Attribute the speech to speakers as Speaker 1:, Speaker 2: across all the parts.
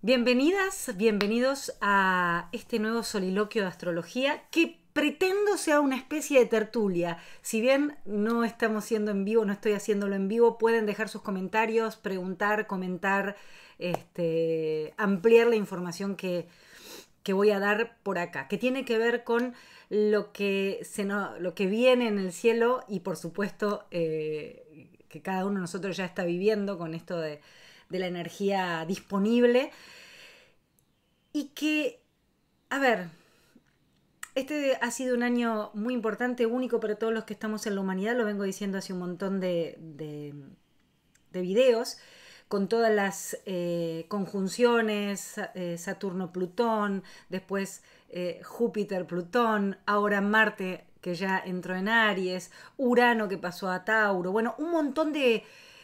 Speaker 1: Bienvenidas, bienvenidos a este nuevo soliloquio de astrología que pretendo sea una especie de tertulia. Si bien no estamos siendo en vivo, no estoy haciéndolo en vivo, pueden dejar sus comentarios, preguntar, comentar, ampliar la información que voy a dar por acá, que tiene que ver con lo que viene en el cielo y por supuesto que cada uno de nosotros ya está viviendo con esto de la energía disponible y que, a ver, este ha sido un año muy importante, único para todos los que estamos en la humanidad, lo vengo diciendo hace un montón de videos, con todas las conjunciones, Saturno-Plutón, después Júpiter-Plutón, ahora Marte que ya entró en Aries, Urano que pasó a Tauro, bueno, un montón de,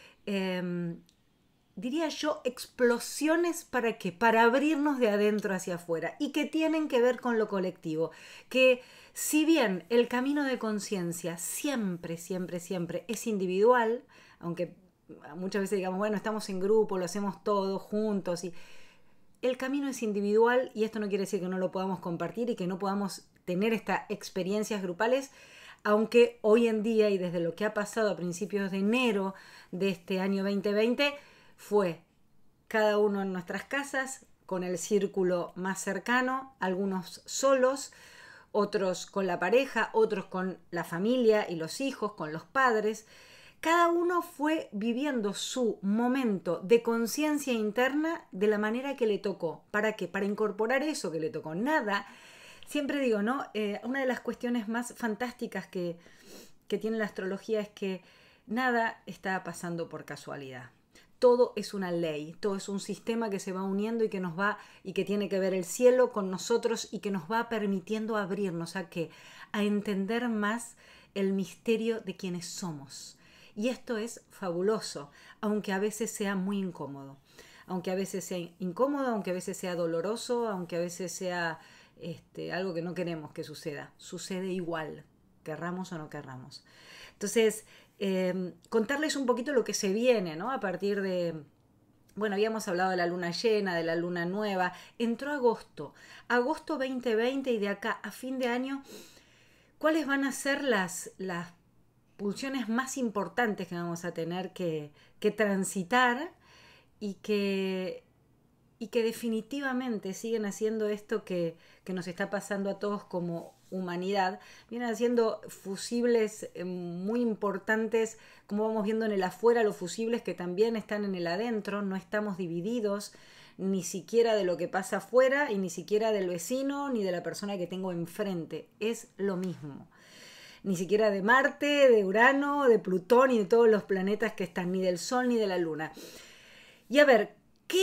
Speaker 1: diría yo, explosiones ¿para qué? Para abrirnos de adentro hacia afuera y que tienen que ver con lo colectivo, que si bien el camino de conciencia siempre, siempre, siempre es individual, aunque muchas veces digamos, bueno, estamos en grupo, lo hacemos todos juntos, y el camino es individual y esto no quiere decir que no lo podamos compartir y que no podamos tener estas experiencias grupales, aunque hoy en día y desde lo que ha pasado a principios de enero de este año 2020 fue cada uno en nuestras casas con el círculo más cercano, algunos solos, otros con la pareja, otros con la familia y los hijos, con los padres. Cada uno fue viviendo su momento de conciencia interna de la manera que le tocó. ¿Para qué? Para incorporar eso que le tocó. Nada, siempre digo, ¿no? Una de las cuestiones más fantásticas que tiene la astrología es que nada está pasando por casualidad. Todo es una ley, todo es un sistema que se va uniendo y que nos va y que tiene que ver el cielo con nosotros y que nos va permitiendo abrirnos a qué, a entender más el misterio de quienes somos. Y esto es fabuloso, aunque a veces sea muy incómodo, aunque a veces sea incómodo, aunque a veces sea doloroso, aunque a veces sea algo que no queremos que suceda. Sucede igual, querramos o no querramos. Entonces, contarles un poquito lo que se viene, ¿no? A partir de, bueno, habíamos hablado de la luna llena, de la luna nueva. Entró agosto 2020 y de acá a fin de año, ¿cuáles van a ser las pulsiones más importantes que vamos a tener que transitar y que definitivamente siguen haciendo esto que nos está pasando a todos como humanidad, vienen haciendo fusibles muy importantes, como vamos viendo en el afuera, los fusibles que también están en el adentro, no estamos divididos ni siquiera de lo que pasa afuera y ni siquiera del vecino ni de la persona que tengo enfrente, es lo mismo. Ni siquiera de Marte, de Urano, de Plutón y de todos los planetas que están, ni del Sol ni de la Luna. Y a ver,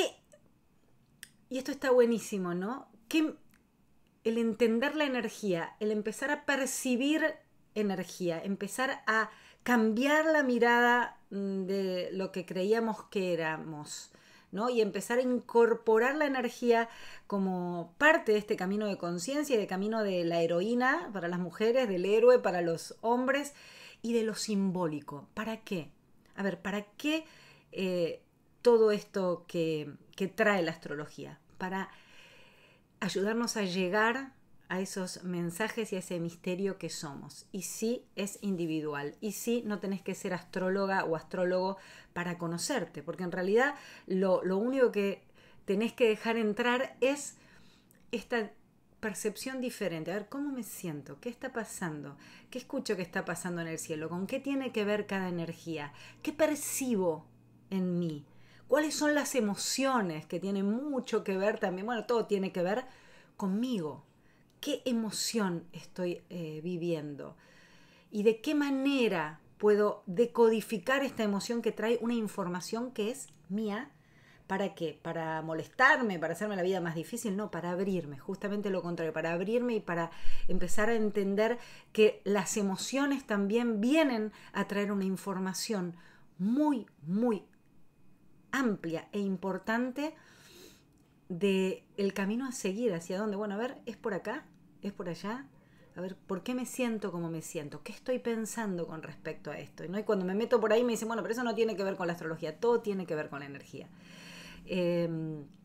Speaker 1: y esto está buenísimo, ¿no? El entender la energía, el empezar a percibir energía, empezar a cambiar la mirada de lo que creíamos que éramos, ¿no? Y empezar a incorporar la energía como parte de este camino de conciencia y de camino de la heroína para las mujeres, del héroe para los hombres y de lo simbólico. ¿Para qué? A ver, ¿para qué todo esto que trae la astrología? Para ayudarnos a llegar a esos mensajes y a ese misterio que somos. Y sí es individual. Y sí no tenés que ser astróloga o astrólogo para conocerte. Porque en realidad lo único que tenés que dejar entrar es esta percepción diferente. A ver, ¿cómo me siento? ¿Qué está pasando? ¿Qué escucho que está pasando en el cielo? ¿Con qué tiene que ver cada energía? ¿Qué percibo en mí? ¿Cuáles son las emociones que tienen mucho que ver también? Bueno, todo tiene que ver conmigo. ¿Qué emoción estoy viviendo? ¿Y de qué manera puedo decodificar esta emoción que trae una información que es mía? ¿Para qué? ¿Para molestarme? ¿Para hacerme la vida más difícil? No, para abrirme, justamente lo contrario, para abrirme y para empezar a entender que las emociones también vienen a traer una información muy, muy amplia e importante de el camino a seguir, hacia dónde. Bueno, a ver, ¿es por acá? ¿Es por allá? A ver, ¿por qué me siento como me siento? ¿Qué estoy pensando con respecto a esto? ¿No? Y cuando me meto por ahí me dicen, bueno, pero eso no tiene que ver con la astrología, todo tiene que ver con la energía.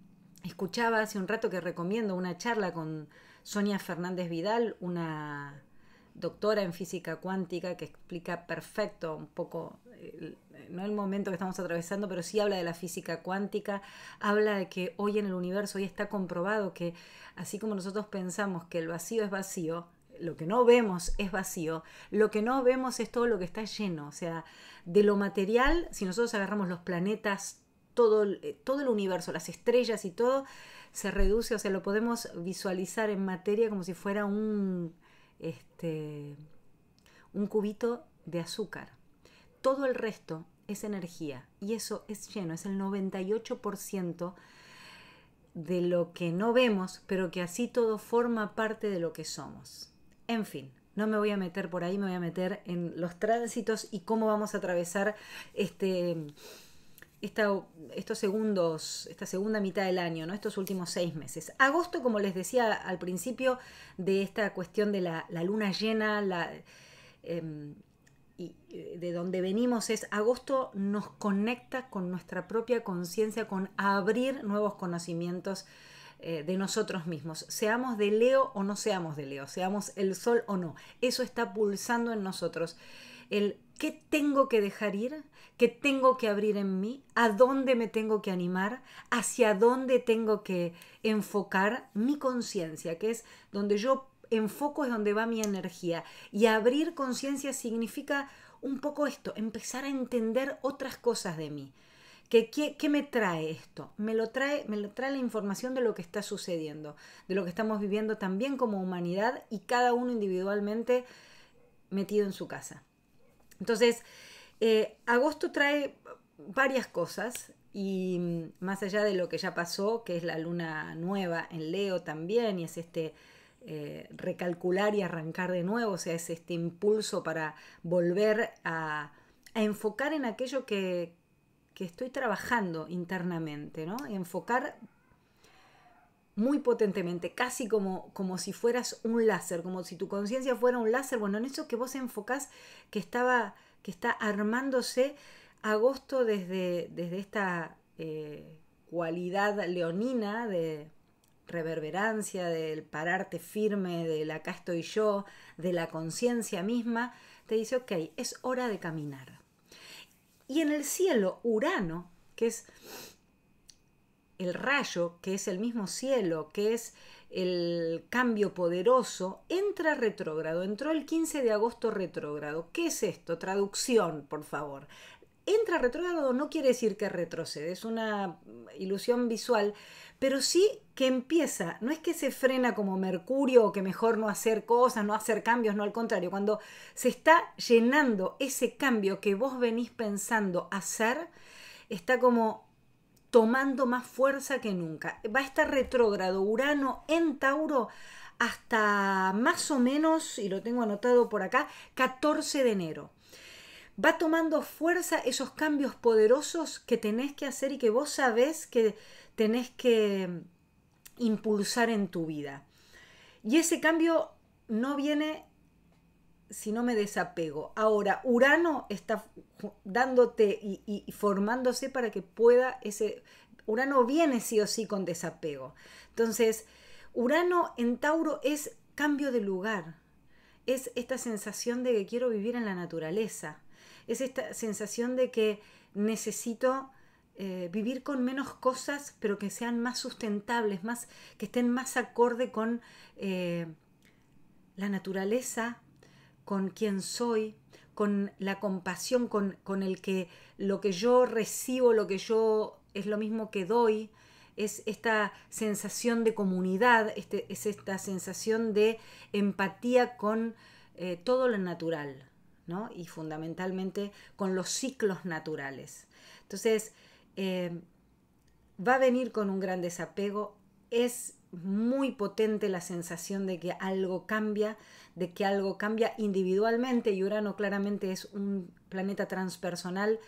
Speaker 1: Escuchaba hace un rato que recomiendo una charla con Sonia Fernández Vidal, una doctora en física cuántica que explica perfecto un poco, no el momento que estamos atravesando, pero sí habla de la física cuántica, habla de que hoy en el universo, hoy está comprobado que así como nosotros pensamos que el vacío es vacío, lo que no vemos es vacío, lo que no vemos es todo lo que está lleno, o sea, de lo material, si nosotros agarramos los planetas, todo el universo, las estrellas y todo, se reduce, o sea, lo podemos visualizar en materia como si fuera un cubito de azúcar. Todo el resto es energía y eso es lleno, es el 98% de lo que no vemos, pero que así todo forma parte de lo que somos. En fin, no me voy a meter por ahí, me voy a meter en los tránsitos y cómo vamos a atravesar esta segunda mitad del año, ¿no? Estos últimos 6 meses. Agosto, como les decía al principio, de esta cuestión de la luna llena, y de donde venimos es agosto nos conecta con nuestra propia conciencia, con abrir nuevos conocimientos de nosotros mismos, seamos de Leo o no seamos de Leo, seamos el sol o no, eso está pulsando en nosotros. El qué tengo que dejar ir, qué tengo que abrir en mí, a dónde me tengo que animar, hacia dónde tengo que enfocar mi conciencia, que es donde yo enfoco, es donde va mi energía. Y abrir conciencia significa un poco esto, empezar a entender otras cosas de mí. ¿Qué me trae esto? Me lo trae la información de lo que está sucediendo, de lo que estamos viviendo también como humanidad y cada uno individualmente metido en su casa. Entonces, agosto trae varias cosas y más allá de lo que ya pasó, que es la luna nueva en Leo también, y es recalcular y arrancar de nuevo, o sea, es este impulso para volver a enfocar en aquello que estoy trabajando internamente, ¿no? Enfocar muy potentemente, casi como si fueras un láser, como si tu conciencia fuera un láser. Bueno, en eso que vos enfocás, que está armándose agosto desde esta cualidad leonina de reverberancia, del pararte firme, del acá estoy yo, de la conciencia misma, te dice, ok, es hora de caminar. Y en el cielo, Urano, que es el rayo, que es el mismo cielo, que es el cambio poderoso, entra retrógrado, entró el 15 de agosto retrógrado. ¿Qué es esto? Traducción, por favor. Entra retrógrado no quiere decir que retrocede, es una ilusión visual, pero sí que empieza, no es que se frena como Mercurio o que mejor no hacer cosas, no hacer cambios, no, al contrario, cuando se está llenando ese cambio que vos venís pensando hacer, está como tomando más fuerza que nunca. Va a estar retrógrado Urano en Tauro hasta más o menos, y lo tengo anotado por acá, 14 de enero. Va tomando fuerza esos cambios poderosos que tenés que hacer y que vos sabés que tenés que impulsar en tu vida. Y ese cambio no viene si no me desapego. Ahora, Urano está dándote y formándose para que pueda ese... Urano viene sí o sí con desapego. Entonces, Urano en Tauro es cambio de lugar. Es esta sensación de que quiero vivir en la naturaleza. Es esta sensación de que necesito vivir con menos cosas, pero que sean más sustentables, que estén más acorde con la naturaleza, con quién soy, con la compasión, con el que lo que yo recibo, lo que yo es lo mismo que doy, es esta sensación de comunidad, es esta sensación de empatía con todo lo natural, ¿no? Y fundamentalmente con los ciclos naturales. Entonces, va a venir con un gran desapego, es muy potente la sensación de que algo cambia, individualmente, y Urano claramente es un planeta transpersonal.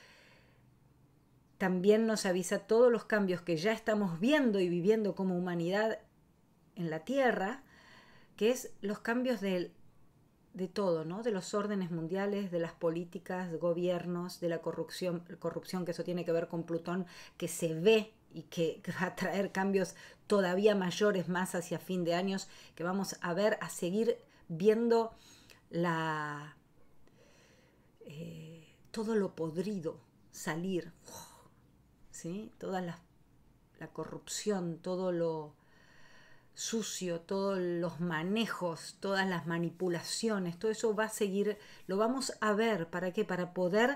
Speaker 1: También nos avisa todos los cambios que ya estamos viendo y viviendo como humanidad en la Tierra, que es los cambios de todo, ¿no? De los órdenes mundiales, de las políticas, de gobiernos, de la corrupción, que eso tiene que ver con Plutón, que se ve y que va a traer cambios todavía mayores más hacia fin de años, que vamos a ver, a seguir viendo todo lo podrido salir, ¿sí? Toda la corrupción, todo lo sucio, todos los manejos, todas las manipulaciones, todo eso va a seguir, lo vamos a ver. ¿Para qué? Para poder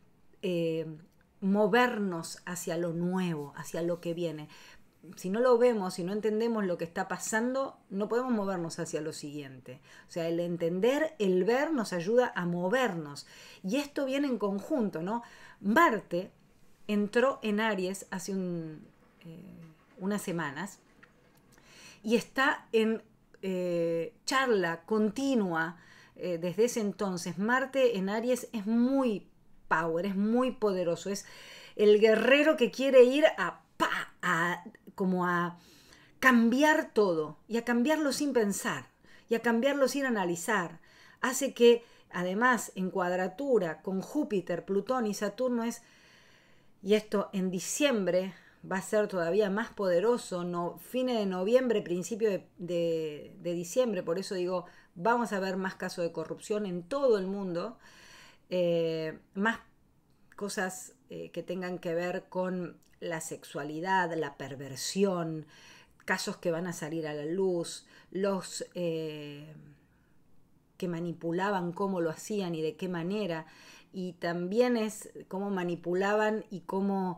Speaker 1: movernos hacia lo nuevo, hacia lo que viene. Si no lo vemos, si no entendemos lo que está pasando, no podemos movernos hacia lo siguiente. O sea, el entender, el ver nos ayuda a movernos. Y esto viene en conjunto, ¿no? Marte entró en Aries hace unas semanas y está en charla continua desde ese entonces. Marte en Aries es muy power, es muy poderoso, es el guerrero que quiere ir como a cambiar todo, y a cambiarlo sin pensar, y a cambiarlo sin analizar. Hace que, además, en cuadratura con Júpiter, Plutón y Saturno y esto en diciembre va a ser todavía más poderoso, fines de noviembre, principio de diciembre. Por eso digo, vamos a ver más casos de corrupción en todo el mundo, más cosas que tengan que ver con la sexualidad, la perversión, casos que van a salir a la luz, los que manipulaban, cómo lo hacían y de qué manera, y también es cómo manipulaban y cómo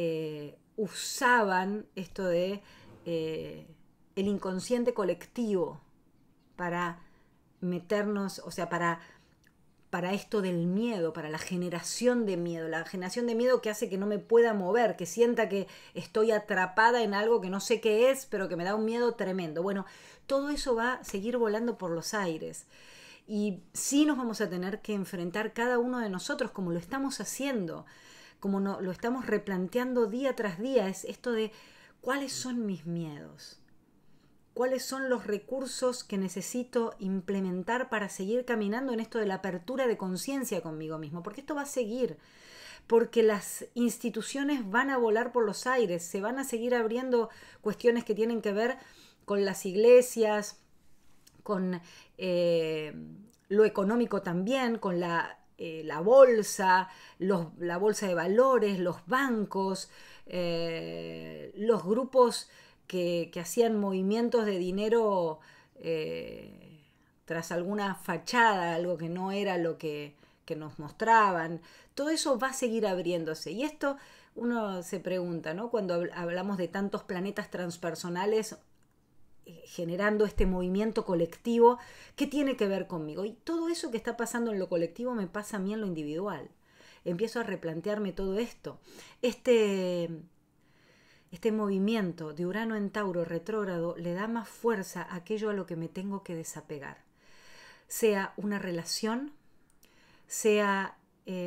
Speaker 1: usaban esto de el inconsciente colectivo para meternos, o sea, para esto del miedo, para la generación de miedo que hace que no me pueda mover, que sienta que estoy atrapada en algo que no sé qué es, pero que me da un miedo tremendo. Bueno, todo eso va a seguir volando por los aires. Y sí nos vamos a tener que enfrentar cada uno de nosotros, como lo estamos haciendo, como lo estamos replanteando día tras día. Es esto de cuáles son mis miedos, cuáles son los recursos que necesito implementar para seguir caminando en esto de la apertura de conciencia conmigo mismo, porque esto va a seguir, porque las instituciones van a volar por los aires, se van a seguir abriendo cuestiones que tienen que ver con las iglesias, con lo económico también, con la bolsa, la bolsa de valores, los bancos, los grupos que hacían movimientos de dinero tras alguna fachada, algo que no era lo que nos mostraban. Todo eso va a seguir abriéndose. Y esto uno se pregunta, ¿no? Cuando hablamos de tantos planetas transpersonales generando este movimiento colectivo, ¿qué tiene que ver conmigo? Y todo eso que está pasando en lo colectivo me pasa a mí en lo individual. Empiezo a replantearme todo esto. Este movimiento de Urano en Tauro retrógrado le da más fuerza a aquello a lo que me tengo que desapegar. Sea una relación, sea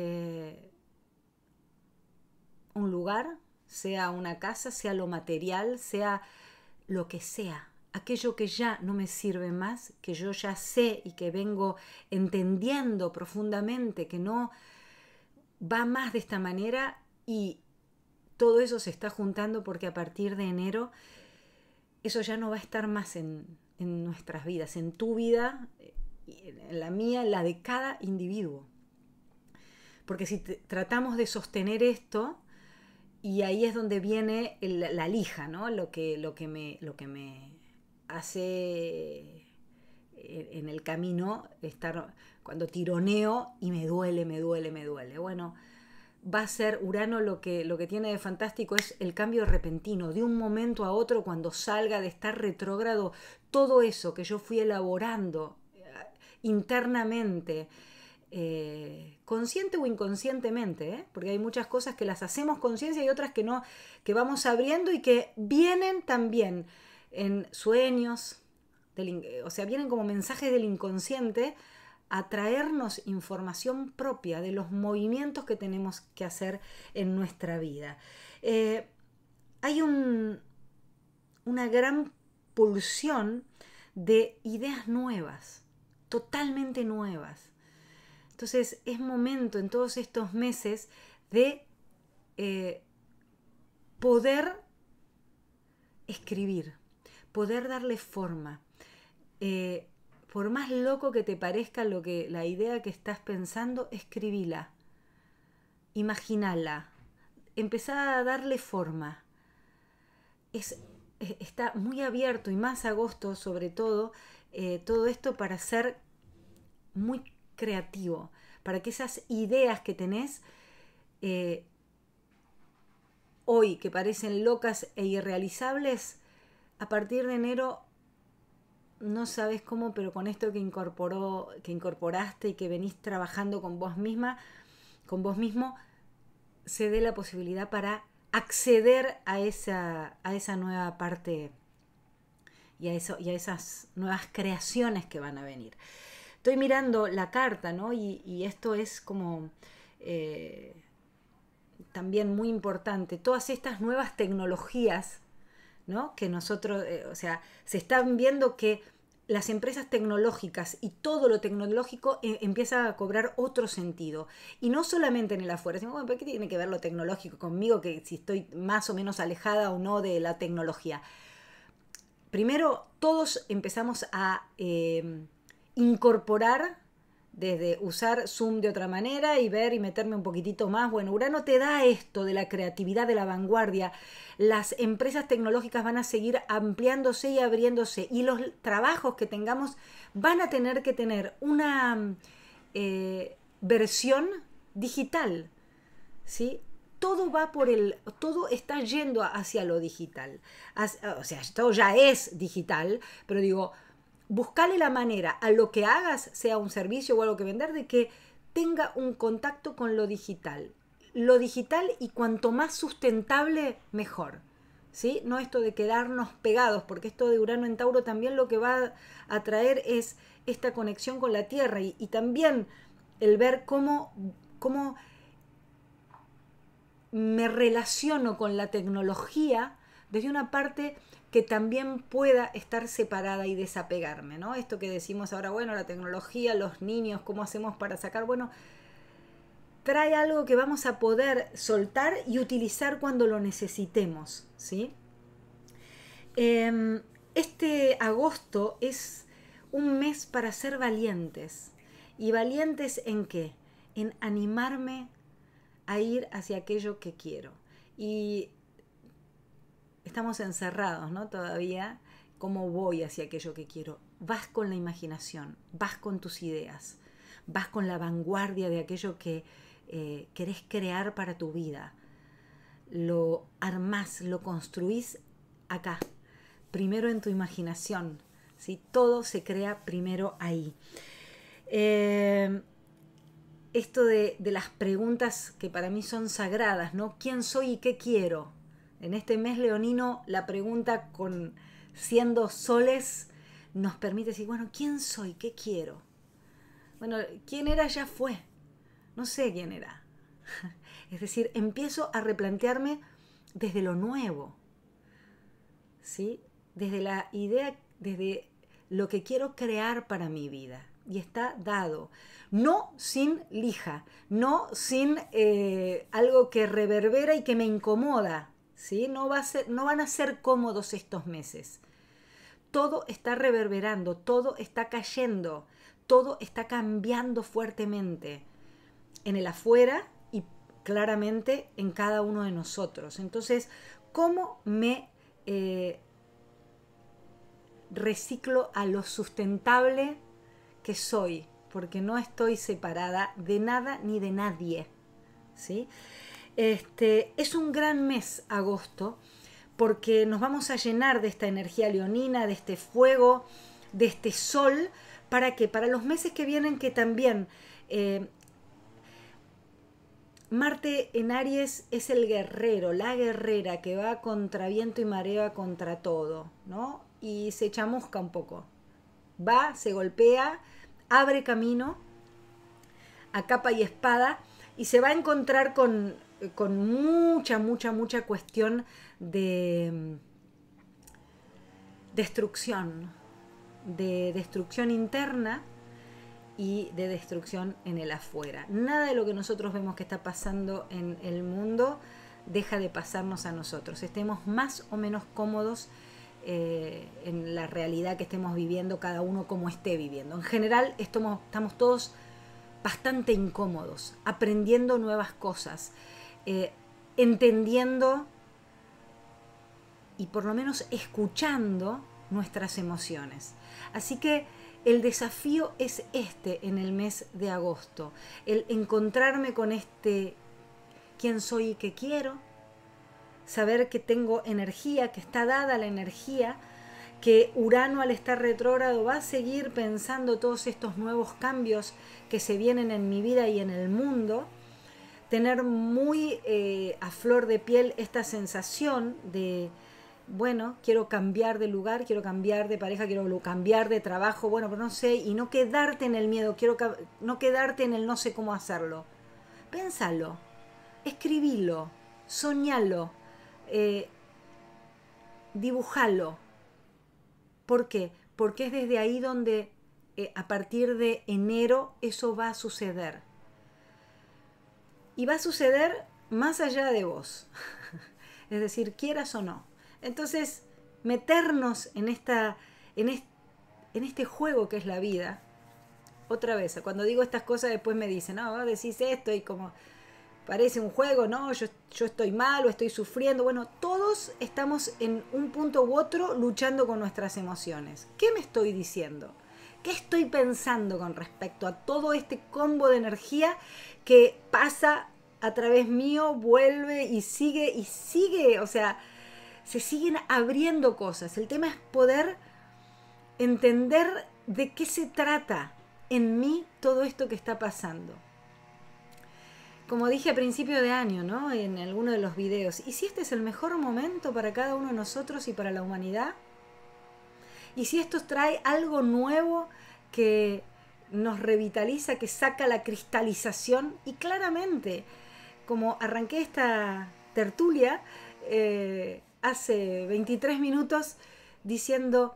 Speaker 1: un lugar, sea una casa, sea lo material, sea lo que sea. Aquello que ya no me sirve más, que yo ya sé y que vengo entendiendo profundamente que no va más de esta manera, y todo eso se está juntando porque a partir de enero eso ya no va a estar más en nuestras vidas, en tu vida, en la mía, en la de cada individuo. Porque si tratamos de sostener esto, y ahí es donde viene la lija, ¿no? Lo que me hace en el camino estar cuando tironeo y me duele. Bueno, va a ser Urano lo que tiene de fantástico es el cambio repentino, de un momento a otro, cuando salga de estar retrógrado, todo eso que yo fui elaborando internamente, consciente o inconscientemente, porque hay muchas cosas que las hacemos conciencia y otras que no, que vamos abriendo y que vienen también en sueños, o sea, vienen como mensajes del inconsciente a traernos información propia de los movimientos que tenemos que hacer en nuestra vida. Hay una gran pulsión de ideas nuevas, totalmente nuevas. Entonces es momento en todos estos meses de poder escribir, poder darle forma. Por más loco que te parezca la idea que estás pensando, escribila, imaginala, empezá a darle forma. Está muy abierto, y más agosto sobre todo esto para ser muy creativo, para que esas ideas que tenés hoy, que parecen locas e irrealizables, a partir de enero no sabes cómo, pero con esto que incorporaste y que venís trabajando con vos misma, con vos mismo, se dé la posibilidad para acceder a esa nueva parte y a esas nuevas creaciones que van a venir. Estoy mirando la carta, ¿no? Y esto es como también muy importante. Todas estas nuevas tecnologías, ¿no? Que nosotros, se están viendo que las empresas tecnológicas y todo lo tecnológico empieza a cobrar otro sentido. Y no solamente en el afuera, sino, bueno, ¿pero qué tiene que ver lo tecnológico conmigo? Que si estoy más o menos alejada o no de la tecnología. Primero, todos empezamos a incorporar, desde usar Zoom de otra manera y ver y meterme un poquitito más. Bueno, Urano te da esto de la creatividad, de la vanguardia. Las empresas tecnológicas van a seguir ampliándose y abriéndose, y los trabajos que tengamos van a tener que tener una versión digital, ¿sí? Todo está yendo hacia lo digital. O sea, todo ya es digital, pero digo, buscarle la manera a lo que hagas, sea un servicio o algo que vender, de que tenga un contacto con lo digital. Lo digital, y cuanto más sustentable, mejor. ¿Sí? No esto de quedarnos pegados, porque esto de Urano en Tauro también lo que va a traer es esta conexión con la Tierra, y también el ver cómo me relaciono con la tecnología desde una parte que también pueda estar separada y desapegarme, ¿no? Esto que decimos ahora, bueno, la tecnología, los niños, ¿cómo hacemos para sacar? Bueno, trae algo que vamos a poder soltar y utilizar cuando lo necesitemos, ¿sí? Este agosto es un mes para ser valientes. ¿Y valientes en qué? En animarme a ir hacia aquello que quiero. Y estamos encerrados, ¿no? Todavía. ¿Cómo voy hacia aquello que quiero? Vas con la imaginación, vas con tus ideas, vas con la vanguardia de aquello que querés crear para tu vida. Lo armás, lo construís acá, primero en tu imaginación, ¿sí? Todo se crea primero ahí. Esto de las preguntas que para mí son sagradas, ¿no? ¿Quién soy y qué quiero? En este mes leonino, la pregunta siendo soles nos permite decir, bueno, ¿quién soy? ¿Qué quiero? Bueno, ¿quién era? Ya fue. No sé quién era. Es decir, empiezo a replantearme desde lo nuevo, ¿sí? Desde la idea, desde lo que quiero crear para mi vida. Y está dado. No sin lija, no sin algo que reverbera y que me incomoda, ¿sí? No van a ser cómodos estos meses. Todo está reverberando, todo está cayendo, todo está cambiando fuertemente en el afuera y claramente en cada uno de nosotros. Entonces, ¿cómo me reciclo a lo sustentable que soy? Porque no estoy separada de nada ni de nadie, ¿sí? Es un gran mes agosto, porque nos vamos a llenar de esta energía leonina, de este fuego, de este sol, para que para los meses que vienen, que también Marte en Aries es el guerrero, la guerrera que va contra viento y marea, contra todo, ¿no? Y se chamusca un poco, va, se golpea, abre camino a capa y espada, y se va a encontrar con mucha cuestión de destrucción interna y de destrucción en el afuera. Nada de lo que nosotros vemos que está pasando en el mundo deja de pasarnos a nosotros. Estemos más o menos cómodos en la realidad que estemos viviendo, cada uno como esté viviendo. En general estamos todos bastante incómodos, aprendiendo nuevas cosas, entendiendo y por lo menos escuchando nuestras emociones. Así que el desafío es en el mes de agosto, el encontrarme con quién soy y qué quiero, saber que tengo energía, que está dada la energía, que Urano al estar retrógrado va a seguir pensando todos estos nuevos cambios que se vienen en mi vida y en el mundo, tener muy a flor de piel esta sensación de, bueno, quiero cambiar de lugar, quiero cambiar de pareja, quiero cambiar de trabajo, bueno, pero no sé, y no quedarte en el miedo, no quedarte en el no sé cómo hacerlo. Pénsalo, escribilo, soñalo, dibujalo. ¿Por qué? Porque es desde ahí donde a partir de enero eso va a suceder. Y va a suceder más allá de vos. Es decir, quieras o no. Entonces, meternos en este juego que es la vida. Otra vez, cuando digo estas cosas después me dicen, no, decís esto y como parece un juego, no, yo estoy mal o estoy sufriendo. Bueno, todos estamos en un punto u otro luchando con nuestras emociones. ¿Qué me estoy diciendo? ¿Qué estoy pensando con respecto a todo este combo de energía que pasa a través mío, vuelve y sigue? O sea, se siguen abriendo cosas. El tema es poder entender de qué se trata en mí todo esto que está pasando. Como dije a principio de año, ¿no? En alguno de los videos, ¿y si este es el mejor momento para cada uno de nosotros y para la humanidad? ¿Y si esto trae algo nuevo que nos revitaliza, que saca la cristalización? Y claramente, como arranqué esta tertulia hace 23 minutos diciendo,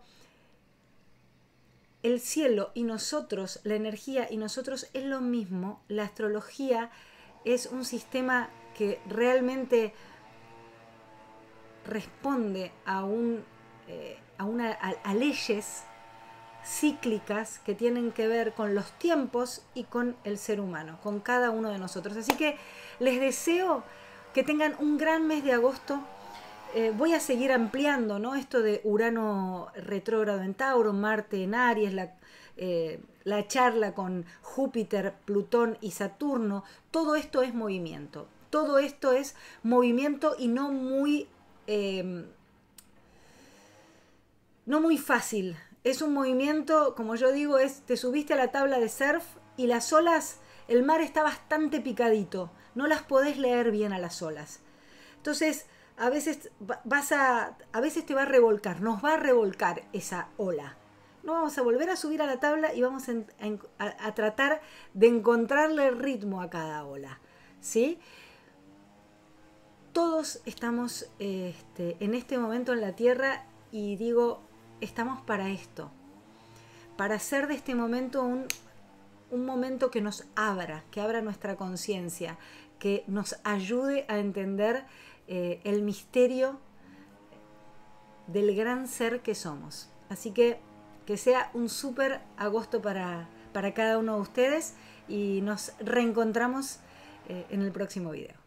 Speaker 1: el cielo y nosotros, la energía y nosotros es lo mismo, la astrología es un sistema que realmente responde a leyes cíclicas que tienen que ver con los tiempos y con el ser humano, con cada uno de nosotros. Así que les deseo que tengan un gran mes de agosto. Voy a seguir ampliando, ¿no? Esto de Urano retrógrado en Tauro, Marte en Aries, la charla con Júpiter, Plutón y Saturno. Todo esto es movimiento. Todo esto es movimiento y no muy fácil. Es un movimiento, como yo digo, te subiste a la tabla de surf y las olas, el mar está bastante picadito. No las podés leer bien a las olas. Entonces, a veces te va a revolcar, nos va a revolcar esa ola. No vamos a volver a subir a la tabla y vamos a tratar de encontrarle el ritmo a cada ola, ¿sí? Todos estamos en este momento en la Tierra y digo, estamos para esto, para hacer de este momento un momento que nos abra, que abra nuestra conciencia, que nos ayude a entender el misterio del gran ser que somos. Así que sea un súper agosto para cada uno de ustedes y nos reencontramos en el próximo video.